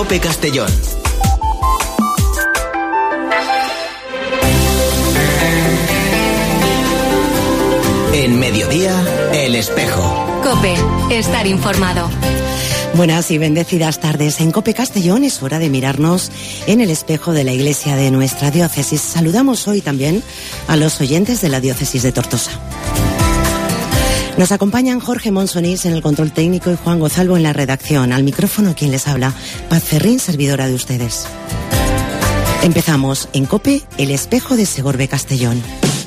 COPE Castellón. En Mediodía, El Espejo. COPE, estar informado. Buenas y bendecidas tardes. En COPE Castellón es hora de mirarnos en el espejo de la iglesia de nuestra diócesis. Saludamos hoy también a los oyentes de la diócesis de Tortosa. Nos acompañan Jorge Monsonís en el control técnico y Juan Gozalvo en la redacción. Al micrófono quien les habla, Paz Ferrín, servidora de ustedes. Empezamos en COPE, el espejo de Segorbe Castellón.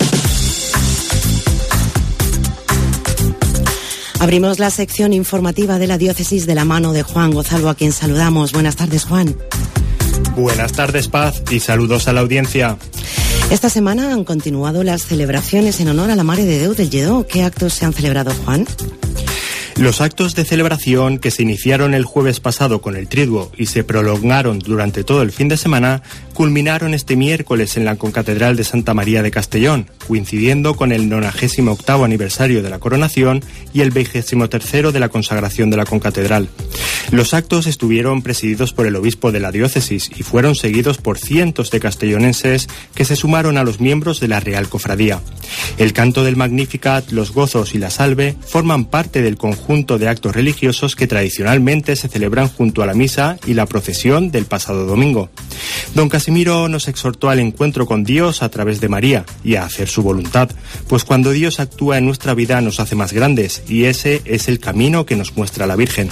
Abrimos la sección informativa de la diócesis de la mano de Juan Gozalvo, a quien saludamos. Buenas tardes, Juan. Buenas tardes, Paz, y saludos a la audiencia. Esta semana han continuado las celebraciones en honor a la Mare de Déu del Lledó. ¿Qué actos se han celebrado, Juan? Los actos de celebración, que se iniciaron el jueves pasado con el Triduo y se prolongaron durante todo el fin de semana, culminaron este miércoles en la Concatedral de Santa María de Castellón, coincidiendo con el 98º aniversario de la coronación y el 23º de la consagración de la concatedral. Los actos estuvieron presididos por el obispo de la diócesis y fueron seguidos por cientos de castellonenses que se sumaron a los miembros de la Real Cofradía. El canto del Magnificat, los gozos y la salve forman parte del conjunto de actos religiosos que tradicionalmente se celebran junto a la misa y la procesión del pasado domingo. Don Casimiro nos exhortó al encuentro con Dios a través de María y a hacer su voluntad, pues cuando Dios actúa en nuestra vida nos hace más grandes y ese es el camino que nos muestra la Virgen.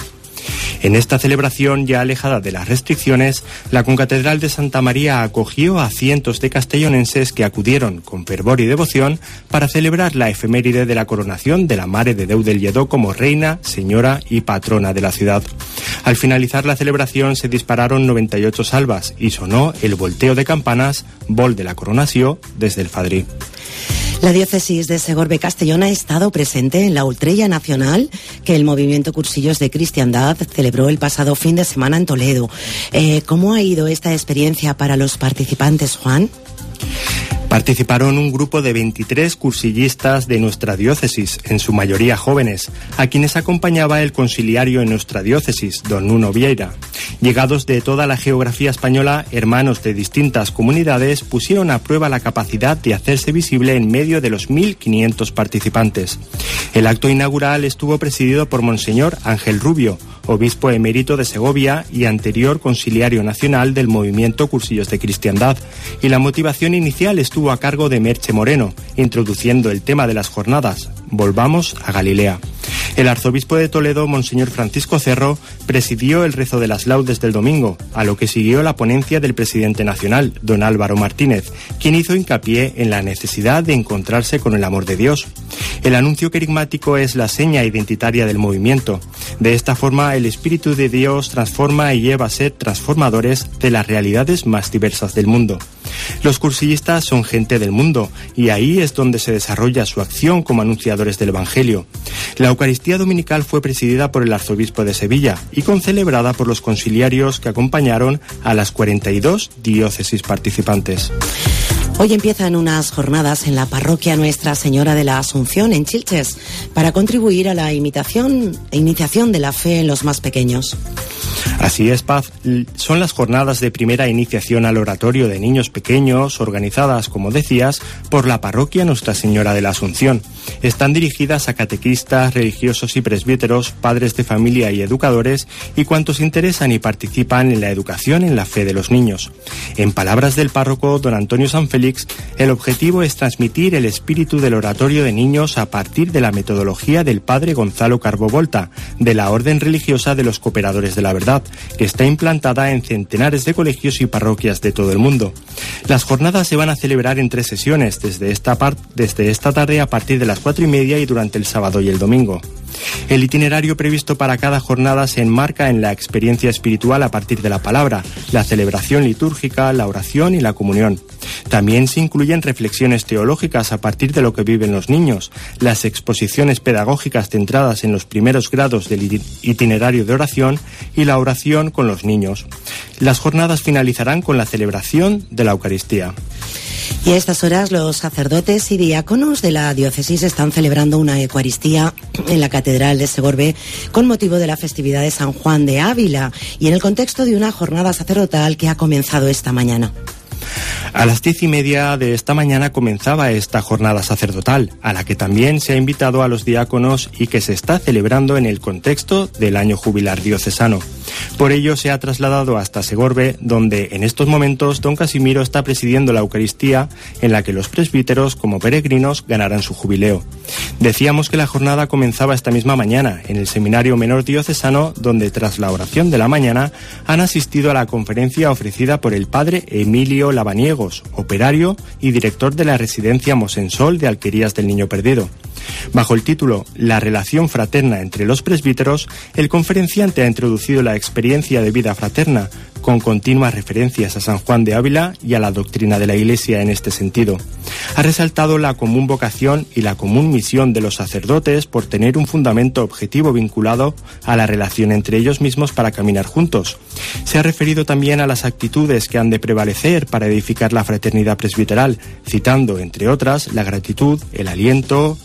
En esta celebración, ya alejada de las restricciones, la Concatedral de Santa María acogió a cientos de castellonenses que acudieron con fervor y devoción para celebrar la efeméride de la coronación de la Mare de Déu del Lledó como reina, señora y patrona de la ciudad. Al finalizar la celebración se dispararon 98 salvas y sonó el volteo de campanas, vol de la coronació, desde el Fadrí. La diócesis de Segorbe Castellón ha estado presente en la Ultrella Nacional que el movimiento Cursillos de Cristiandad celebró el pasado fin de semana en Toledo. ¿Cómo ha ido esta experiencia para los participantes, Juan? Participaron un grupo de 23 cursillistas de nuestra diócesis, en su mayoría jóvenes, a quienes acompañaba el conciliario en nuestra diócesis, don Nuno Vieira. Llegados de toda la geografía española, hermanos de distintas comunidades pusieron a prueba la capacidad de hacerse visible en medio de los 1.500 participantes. El acto inaugural estuvo presidido por Monseñor Ángel Rubio, obispo emérito de Segovia y anterior conciliario nacional del movimiento Cursillos de Cristiandad, y la motivación inicial estuvo a cargo de Merche Moreno, introduciendo el tema de las jornadas, Volvamos a Galilea. El arzobispo de Toledo, Monseñor Francisco Cerro, presidió el rezo de las laudes del domingo, a lo que siguió la ponencia del presidente nacional, don Álvaro Martínez, quien hizo hincapié en la necesidad de encontrarse con el amor de Dios. El anuncio querigmático es la seña identitaria del movimiento. De esta forma, el Espíritu de Dios transforma y lleva a ser transformadores de las realidades más diversas del mundo. Los cursillistas son gente del mundo y ahí es donde se desarrolla su acción como anunciadores del Evangelio. La Eucaristía Dominical fue presidida por el arzobispo de Sevilla y concelebrada por los conciliarios que acompañaron a las 42 diócesis participantes. Hoy empiezan unas jornadas en la parroquia Nuestra Señora de la Asunción, en Chilches, para contribuir a la iniciación de la fe en los más pequeños. Así es, Paz. Son las jornadas de primera iniciación al oratorio de niños pequeños, organizadas, como decías, por la parroquia Nuestra Señora de la Asunción. Están dirigidas a catequistas, religiosos y presbíteros, padres de familia y educadores, y cuantos interesan y participan en la educación en la fe de los niños. En palabras del párroco don Antonio San Félix, el objetivo es transmitir el espíritu del oratorio de niños a partir de la metodología del padre Gonzalo Carbo Volta, de la Orden Religiosa de los Cooperadores de la Verdad, que está implantada en centenares de colegios y parroquias de todo el mundo. Las jornadas se van a celebrar en 3 sesiones, desde esta tarde a partir de las 4:30 y durante el sábado y el domingo. El itinerario previsto para cada jornada se enmarca en la experiencia espiritual a partir de la palabra, la celebración litúrgica, la oración y la comunión. También se incluyen reflexiones teológicas a partir de lo que viven los niños, las exposiciones pedagógicas centradas en los primeros grados del itinerario de oración y la oración con los niños. Las jornadas finalizarán con la celebración de la Eucaristía. Y a estas horas los sacerdotes y diáconos de la diócesis están celebrando una Eucaristía en la Catedral de Segorbe con motivo de la festividad de San Juan de Ávila y en el contexto de una jornada sacerdotal que ha comenzado esta mañana. A las 10:30 de esta mañana comenzaba esta jornada sacerdotal, a la que también se ha invitado a los diáconos y que se está celebrando en el contexto del año jubilar diocesano. Por ello se ha trasladado hasta Segorbe, donde en estos momentos don Casimiro está presidiendo la Eucaristía, en la que los presbíteros, como peregrinos, ganarán su jubileo. Decíamos que la jornada comenzaba esta misma mañana, en el Seminario Menor Diocesano, donde tras la oración de la mañana han asistido a la conferencia ofrecida por el padre Emilio Lavaniegos, operario y director de la residencia Mosensol de Alquerías del Niño Perdido. Bajo el título La relación fraterna entre los presbíteros, el conferenciante ha introducido la experiencia de vida fraterna, con continuas referencias a San Juan de Ávila y a la doctrina de la Iglesia en este sentido. Ha resaltado la común vocación y la común misión de los sacerdotes por tener un fundamento objetivo vinculado a la relación entre ellos mismos para caminar juntos. Se ha referido también a las actitudes que han de prevalecer para edificar la fraternidad presbiteral, citando, entre otras, la gratitud, el aliento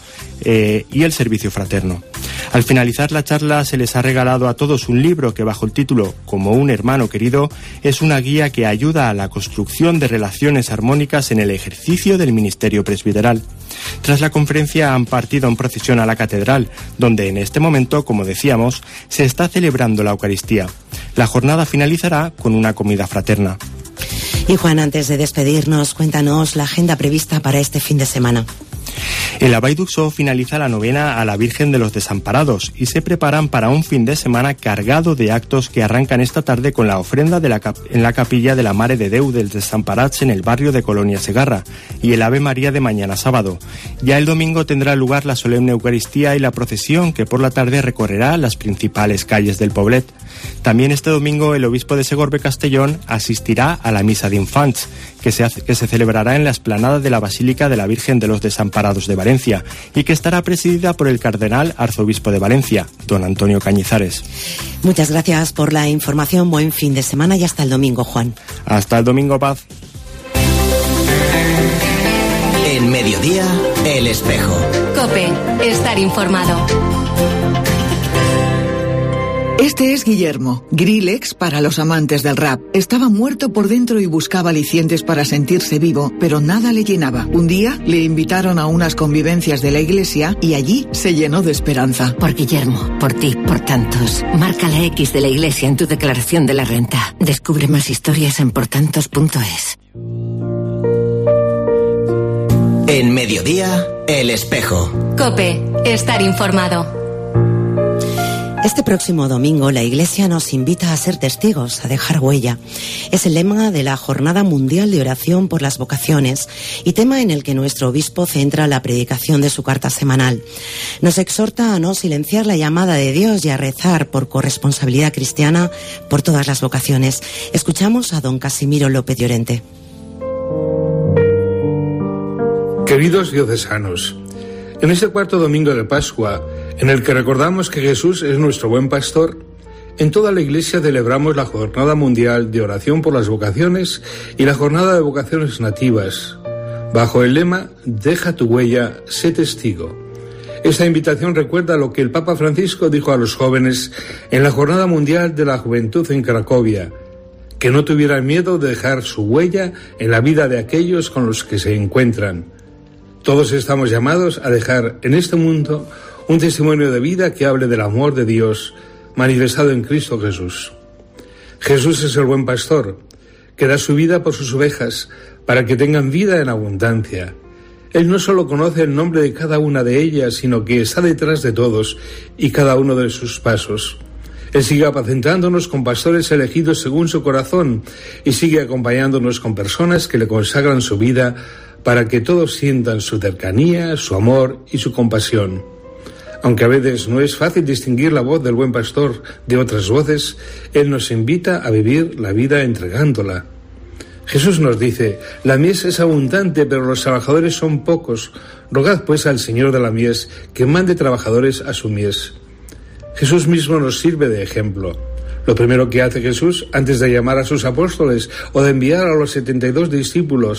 y el servicio fraterno. Al finalizar la charla se les ha regalado a todos un libro que, bajo el título Como un hermano querido, es una guía que ayuda a la construcción de relaciones armónicas en el ejercicio del ministerio presbiteral. Tras la conferencia han partido en procesión a la catedral, donde en este momento, como decíamos, se está celebrando la Eucaristía. La jornada finalizará con una comida fraterna. Y Juan, antes de despedirnos, cuéntanos la agenda prevista para este fin de semana. El Abay d'Uxó finaliza la novena a la Virgen de los Desamparados y se preparan para un fin de semana cargado de actos que arrancan esta tarde con la ofrenda en la capilla de la Mare de Déu dels Desamparats en el barrio de Colonia Segarra y el Ave María de mañana sábado. Ya el domingo tendrá lugar la solemne Eucaristía y la procesión que por la tarde recorrerá las principales calles del poblet. También este domingo el obispo de Segorbe Castellón asistirá a la misa de infants, que se celebrará en la explanada de la Basílica de la Virgen de los Desamparados de Valencia y que estará presidida por el cardenal arzobispo de Valencia, don Antonio Cañizares. Muchas gracias por la información, buen fin de semana y hasta el domingo, Juan. Hasta el domingo, Paz. En Mediodía, El Espejo. COPE, estar informado. Este es Guillermo, Grillex para los amantes del rap. Estaba muerto por dentro y buscaba alicientes para sentirse vivo, pero nada le llenaba. Un día le invitaron a unas convivencias de la iglesia y allí se llenó de esperanza. Por Guillermo, por ti, por tantos. Marca la X de la iglesia en tu declaración de la renta. Descubre más historias en portantos.es. En Mediodía, El Espejo. COPE, estar informado. Este próximo domingo la Iglesia nos invita a ser testigos, a dejar huella. Es el lema de la Jornada Mundial de Oración por las Vocaciones y tema en el que nuestro obispo centra la predicación de su carta semanal. Nos exhorta a no silenciar la llamada de Dios y a rezar por corresponsabilidad cristiana por todas las vocaciones. Escuchamos a don Casimiro López Llorente. Queridos diocesanos, en este cuarto domingo de Pascua, en el que recordamos que Jesús es nuestro buen pastor, en toda la Iglesia celebramos la Jornada Mundial de Oración por las Vocaciones y la Jornada de Vocaciones Nativas, bajo el lema Deja tu huella, sé testigo. Esta invitación recuerda lo que el Papa Francisco dijo a los jóvenes en la Jornada Mundial de la Juventud en Cracovia, que no tuvieran miedo de dejar su huella en la vida de aquellos con los que se encuentran. Todos estamos llamados a dejar en este mundo un testimonio de vida que hable del amor de Dios manifestado en Cristo Jesús. Jesús es el buen pastor, que da su vida por sus ovejas para que tengan vida en abundancia. Él no solo conoce el nombre de cada una de ellas, sino que está detrás de todos y cada uno de sus pasos. Él sigue apacentándonos con pastores elegidos según su corazón y sigue acompañándonos con personas que le consagran su vida para que todos sientan su cercanía, su amor y su compasión. Aunque a veces no es fácil distinguir la voz del buen pastor de otras voces, Él nos invita a vivir la vida entregándola. Jesús nos dice, la mies es abundante, pero los trabajadores son pocos. Rogad pues al Señor de la mies que mande trabajadores a su mies. Jesús mismo nos sirve de ejemplo. Lo primero que hace Jesús, antes de llamar a sus apóstoles o de enviar a los 72 discípulos,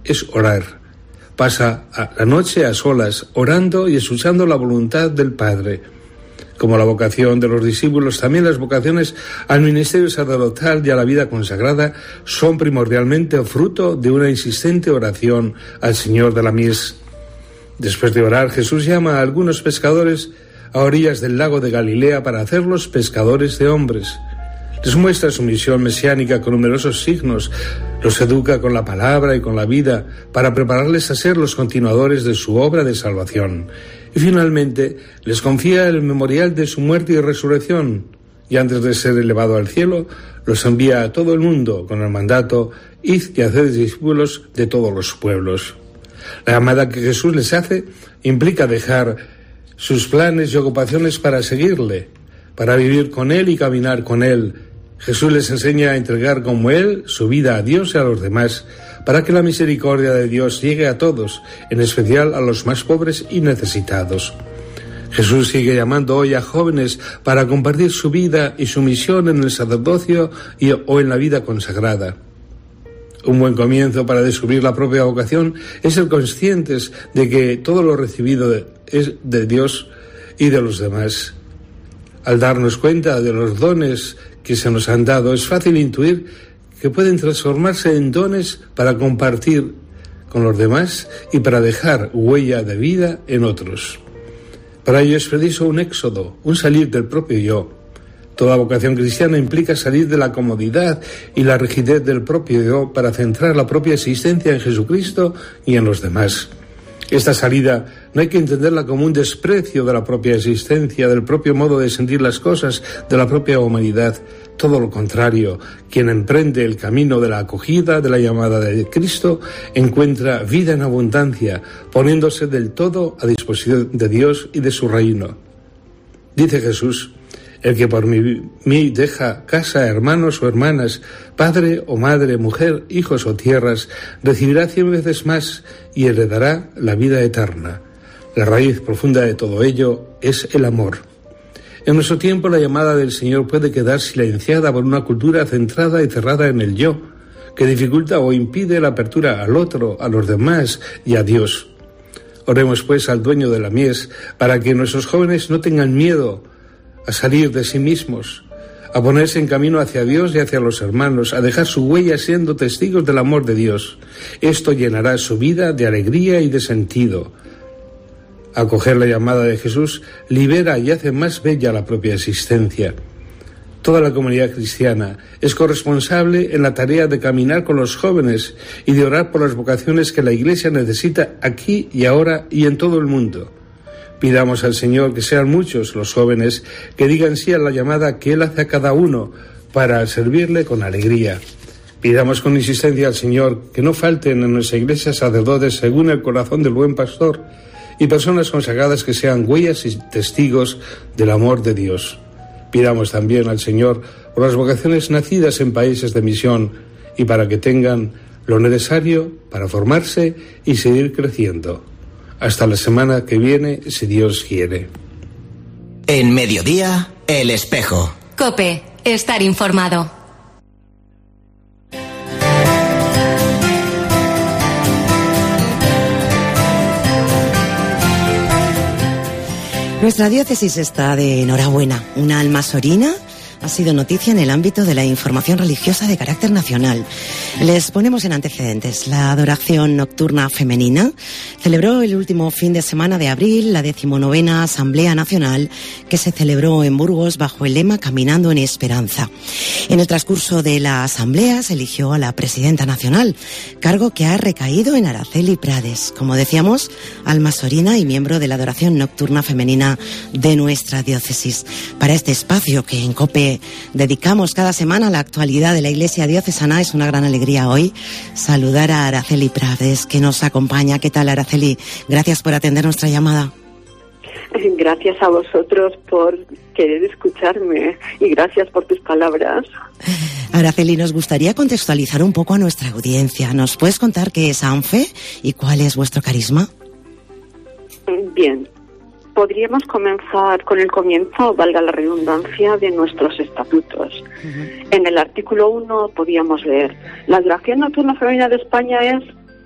es orar. Pasa la noche a solas, orando y escuchando la voluntad del Padre. Como la vocación de los discípulos, también las vocaciones al ministerio sacerdotal y a la vida consagrada son primordialmente fruto de una insistente oración al Señor de la mies. Después de orar, Jesús llama a algunos pescadores a orillas del lago de Galilea para hacerlos pescadores de hombres. Les muestra su misión mesiánica con numerosos signos, los educa con la palabra y con la vida para prepararles a ser los continuadores de su obra de salvación. Y finalmente les confía el memorial de su muerte y resurrección, y antes de ser elevado al cielo, los envía a todo el mundo con el mandato: id y haced discípulos de todos los pueblos. La llamada que Jesús les hace implica dejar sus planes y ocupaciones para seguirle, para vivir con Él y caminar con Él. Jesús les enseña a entregar como Él su vida a Dios y a los demás, para que la misericordia de Dios llegue a todos, en especial a los más pobres y necesitados. Jesús sigue llamando hoy a jóvenes para compartir su vida y su misión en el sacerdocio o en la vida consagrada. Un buen comienzo para descubrir la propia vocación es ser conscientes de que todo lo recibido es de Dios y de los demás. Al darnos cuenta de los dones que se nos han dado, es fácil intuir que pueden transformarse en dones para compartir con los demás y para dejar huella de vida en otros. Para ello es preciso un éxodo, un salir del propio yo. Toda vocación cristiana implica salir de la comodidad y la rigidez del propio yo para centrar la propia existencia en Jesucristo y en los demás. Esta salida no hay que entenderla como un desprecio de la propia existencia, del propio modo de sentir las cosas, de la propia humanidad. Todo lo contrario, quien emprende el camino de la acogida, de la llamada de Cristo, encuentra vida en abundancia, poniéndose del todo a disposición de Dios y de su reino. Dice Jesús: el que por mí deja casa, hermanos o hermanas, padre o madre, mujer, hijos o tierras, recibirá 100 veces más y heredará la vida eterna. La raíz profunda de todo ello es el amor. En nuestro tiempo la llamada del Señor puede quedar silenciada por una cultura centrada y cerrada en el yo, que dificulta o impide la apertura al otro, a los demás y a Dios. Oremos pues al dueño de la mies para que nuestros jóvenes no tengan miedo a salir de sí mismos, a ponerse en camino hacia Dios y hacia los hermanos, a dejar su huella siendo testigos del amor de Dios. Esto llenará su vida de alegría y de sentido. Acoger la llamada de Jesús libera y hace más bella la propia existencia. Toda la comunidad cristiana es corresponsable en la tarea de caminar con los jóvenes y de orar por las vocaciones que la Iglesia necesita aquí y ahora y en todo el mundo. Pidamos al Señor que sean muchos los jóvenes que digan sí a la llamada que Él hace a cada uno para servirle con alegría. Pidamos con insistencia al Señor que no falten en nuestra iglesia sacerdotes según el corazón del buen pastor y personas consagradas que sean huellas y testigos del amor de Dios. Pidamos también al Señor por las vocaciones nacidas en países de misión y para que tengan lo necesario para formarse y seguir creciendo. Hasta la semana que viene, si Dios quiere. En Mediodía, El Espejo. COPE, estar informado. Nuestra diócesis está de enhorabuena. Una almasorina ha sido noticia en el ámbito de la información religiosa de carácter nacional. Les ponemos en antecedentes. La adoración nocturna femenina celebró el último fin de semana de abril la 19ª Asamblea Nacional que se celebró en Burgos bajo el lema Caminando en Esperanza. En el transcurso de la asamblea se eligió a la presidenta nacional, cargo que ha recaído en Araceli Prades, como decíamos, almasorina y miembro de la adoración nocturna femenina de nuestra diócesis. Para este espacio que en COPE dedicamos cada semana a la actualidad de la Iglesia diocesana, es una gran alegría hoy saludar a Araceli Prades, que nos acompaña. ¿Qué tal, Araceli? Gracias por atender nuestra llamada. Gracias a vosotros por querer escucharme y gracias por tus palabras. Araceli, nos gustaría contextualizar un poco a nuestra audiencia. ¿Nos puedes contar qué es ANFE y cuál es vuestro carisma? Bien, podríamos comenzar con el comienzo, valga la redundancia, de nuestros estatutos. En el artículo 1 podíamos leer: la adoración nocturna femenina de España es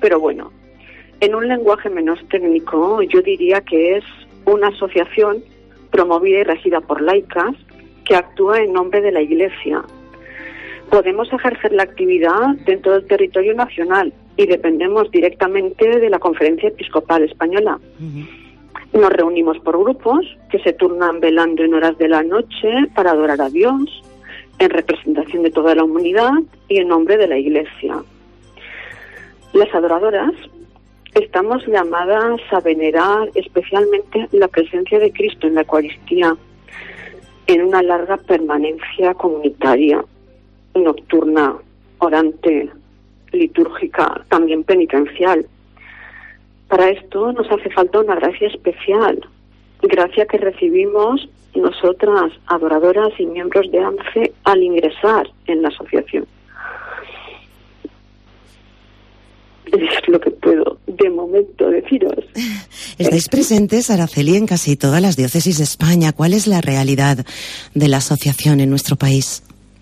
pero bueno, en un lenguaje menos técnico, yo diría que es una asociación promovida y regida por laicas que actúa en nombre de la Iglesia. Podemos ejercer la actividad dentro del territorio nacional y dependemos directamente de la Conferencia Episcopal Española. Nos reunimos por grupos que se turnan velando en horas de la noche para adorar a Dios, en representación de toda la humanidad y en nombre de la Iglesia. Las adoradoras estamos llamadas a venerar especialmente la presencia de Cristo en la Eucaristía, en una larga permanencia comunitaria, nocturna, orante, litúrgica, también penitencial. Para esto nos hace falta una gracia especial, gracia que recibimos nosotras, adoradoras y miembros de ANCE, al ingresar en la asociación. Es lo que puedo de momento deciros. Estáis presentes, Araceli, en casi todas las diócesis de España. ¿Cuál es la realidad de la asociación en nuestro país?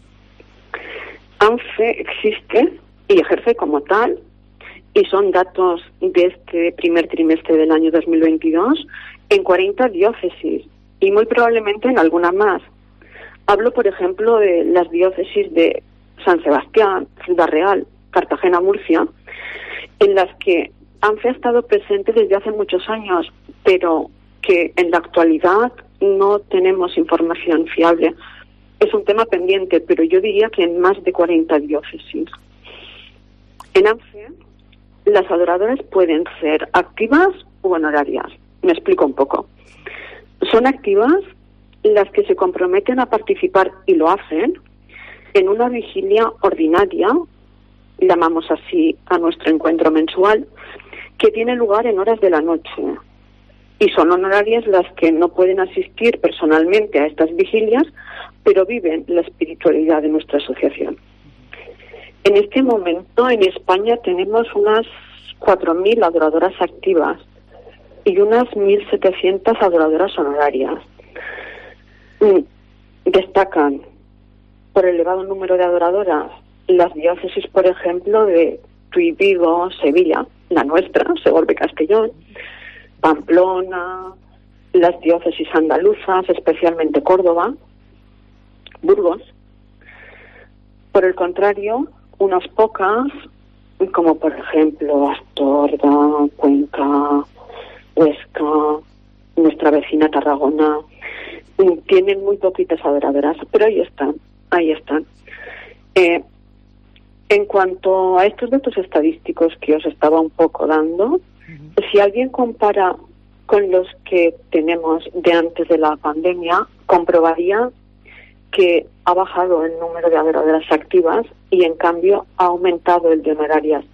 ANCE existe y ejerce como tal, y son datos de este primer trimestre del año 2022, en 40 diócesis, y muy probablemente en alguna más. Hablo, por ejemplo, de las diócesis de San Sebastián, Ciudad Real, Cartagena, Murcia, en las que ANCE ha estado presente desde hace muchos años, pero que en la actualidad no tenemos información fiable. Es un tema pendiente, pero yo diría que en más de 40 diócesis. En ANCE, las adoradoras pueden ser activas u honorarias. Me explico un poco. Son activas las que se comprometen a participar, y lo hacen, en una vigilia ordinaria, llamamos así a nuestro encuentro mensual, que tiene lugar en horas de la noche. Y son honorarias las que no pueden asistir personalmente a estas vigilias, pero viven la espiritualidad de nuestra asociación. En este momento en España tenemos unas 4.000 adoradoras activas y unas 1.700 adoradoras honorarias. Destacan por el elevado número de adoradoras las diócesis, por ejemplo, de Tuy, Vigo, Sevilla, la nuestra, Segovia, Castellón, Pamplona, las diócesis andaluzas, especialmente Córdoba, Burgos. Por el contrario, unas pocas, como por ejemplo Astorga, Cuenca, Huesca, nuestra vecina Tarragona, tienen muy poquitas adoradoras, pero ahí están. En cuanto a estos datos estadísticos que os estaba un poco dando, si alguien compara con los que tenemos de antes de la pandemia, comprobaría que ha bajado el número de adoradoras activas y en cambio ha aumentado el de honorarias.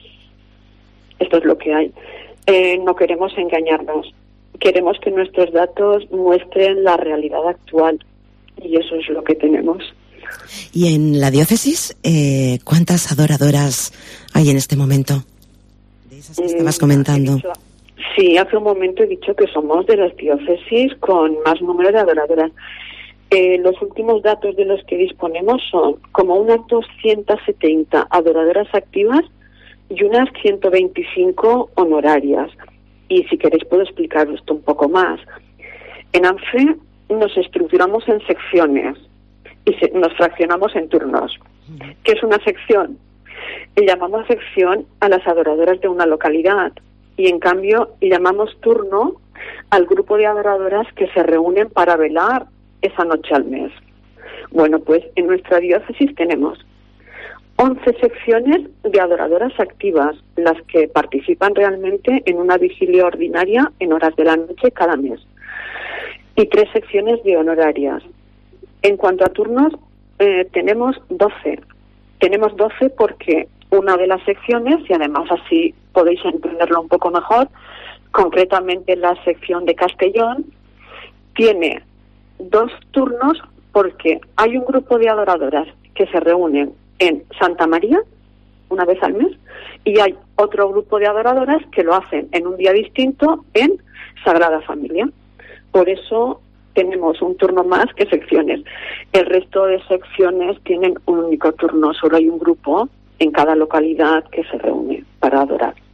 Esto es lo que hay. No queremos engañarnos. Queremos que nuestros datos muestren la realidad actual y eso es lo que tenemos. ¿Y en la diócesis cuántas adoradoras hay en este momento? De esas que estabas comentando. Sí, hace un momento he dicho que somos de las diócesis con más número de adoradoras. Los últimos datos de los que disponemos son como unas 270 adoradoras activas y unas 125 honorarias. Y si queréis puedo explicaros esto un poco más. En ANCE nos estructuramos en secciones y nos fraccionamos en turnos. ¿Qué es una sección? Llamamos sección a las adoradoras de una localidad y en cambio llamamos turno al grupo de adoradoras que se reúnen para velar esa noche al mes. Bueno, pues en nuestra diócesis tenemos 11 secciones de adoradoras activas, las que participan realmente en una vigilia ordinaria en horas de la noche cada mes, y 3 secciones de honorarias. En cuanto a turnos, tenemos 12. Tenemos 12 porque una de las secciones, y además así podéis entenderlo un poco mejor, concretamente la sección de Castellón, tiene 2 turnos porque hay un grupo de adoradoras que se reúnen en Santa María una vez al mes y hay otro grupo de adoradoras que lo hacen en un día distinto en Sagrada Familia. Por eso tenemos un turno más que secciones. El resto de secciones tienen un único turno, solo hay un grupo en cada localidad que se reúne para adorar.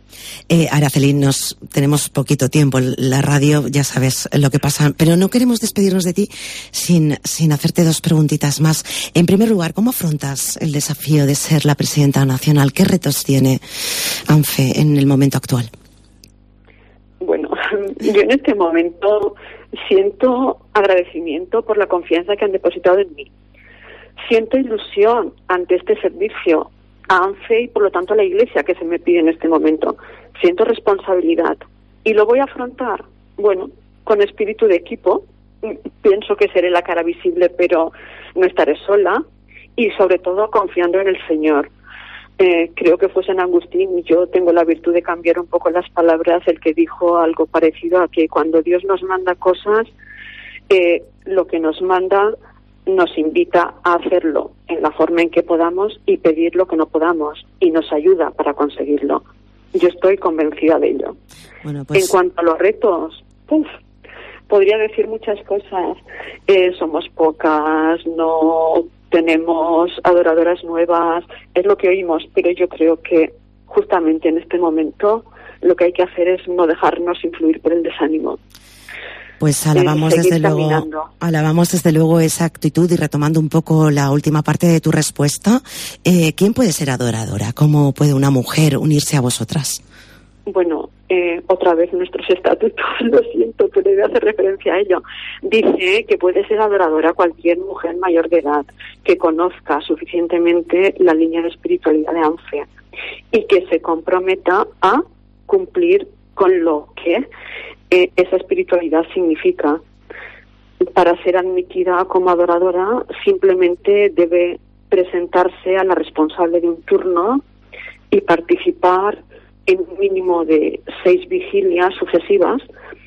Araceli, tenemos poquito tiempo. La radio, ya sabes lo que pasa, pero no queremos despedirnos de ti sin hacerte 2 preguntitas más. En primer lugar, ¿cómo afrontas el desafío de ser la presidenta nacional? ¿Qué retos tiene ANFE en el momento actual? Bueno, yo en este momento siento agradecimiento por la confianza que han depositado en mí. Siento ilusión ante este servicio a ANFE y por lo tanto a la Iglesia que se me pide en este momento. Siento responsabilidad y lo voy a afrontar, bueno, con espíritu de equipo. Pienso que seré la cara visible, pero no estaré sola, y sobre todo confiando en el Señor. Creo que fue San Agustín, y yo tengo la virtud de cambiar un poco las palabras, el que dijo algo parecido a que cuando Dios nos manda cosas, lo que nos manda nos invita a hacerlo en la forma en que podamos y pedir lo que no podamos, y nos ayuda para conseguirlo. Yo estoy convencida de ello. Bueno, pues... En cuanto a los retos, podría decir muchas cosas. Somos pocas, no tenemos adoradoras nuevas, es lo que oímos, pero yo creo que justamente en este momento lo que hay que hacer es no dejarnos influir por el desánimo. Pues alabamos desde luego esa actitud, y retomando un poco la última parte de tu respuesta, ¿quién puede ser adoradora? ¿Cómo puede una mujer unirse a vosotras? Bueno, otra vez nuestros estatutos, lo siento, pero debe hacer referencia a ello. Dice que puede ser adoradora cualquier mujer mayor de edad que conozca suficientemente la línea de espiritualidad de ANFE y que se comprometa a cumplir con lo que esa espiritualidad significa. Para ser admitida como adoradora, simplemente debe presentarse a la responsable de un turno y participar en un mínimo de 6 vigilias sucesivas,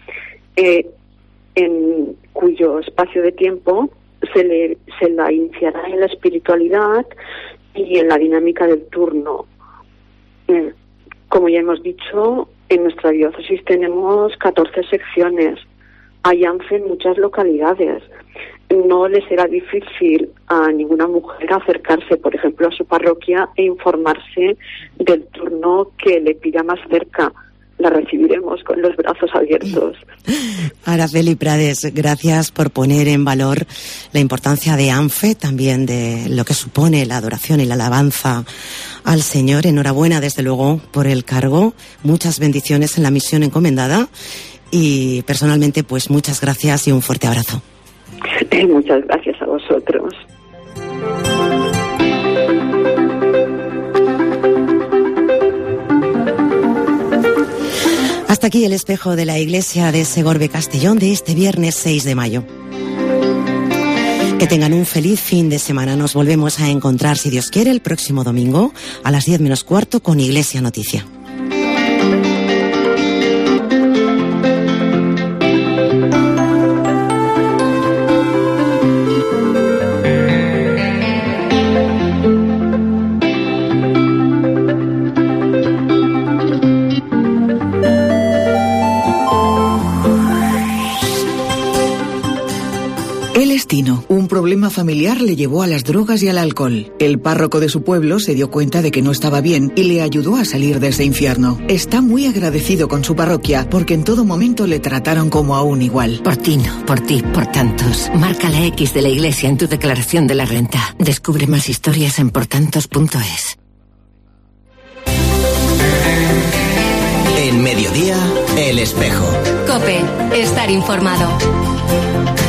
en cuyo espacio de tiempo se la iniciará en la espiritualidad y en la dinámica del turno. Como ya hemos dicho, en nuestra diócesis tenemos 14 secciones. Hay ANFE en muchas localidades. No le será difícil a ninguna mujer acercarse, por ejemplo, a su parroquia e informarse del turno que le pida más cerca. La recibiremos con los brazos abiertos. Araceli Prades, gracias por poner en valor la importancia de ANFE, también de lo que supone la adoración y la alabanza al Señor. Enhorabuena, desde luego, por el cargo. Muchas bendiciones en la misión encomendada. Y personalmente, pues muchas gracias y un fuerte abrazo. Muchas gracias a vosotros. Hasta aquí el espejo de la iglesia de Segorbe Castellón de este viernes 6 de mayo. Que tengan un feliz fin de semana. Nos volvemos a encontrar, si Dios quiere, el próximo domingo a las 10 menos cuarto con Iglesia Noticia. Un problema familiar le llevó a las drogas y al alcohol. El párroco de su pueblo se dio cuenta de que no estaba bien y le ayudó a salir de ese infierno. Está muy agradecido con su parroquia porque en todo momento le trataron como a un igual. Por ti, no, por ti, por tantos. Marca la X de la iglesia en tu declaración de la renta. Descubre más historias en portantos.es. En Mediodía, El Espejo. COPE, estar informado.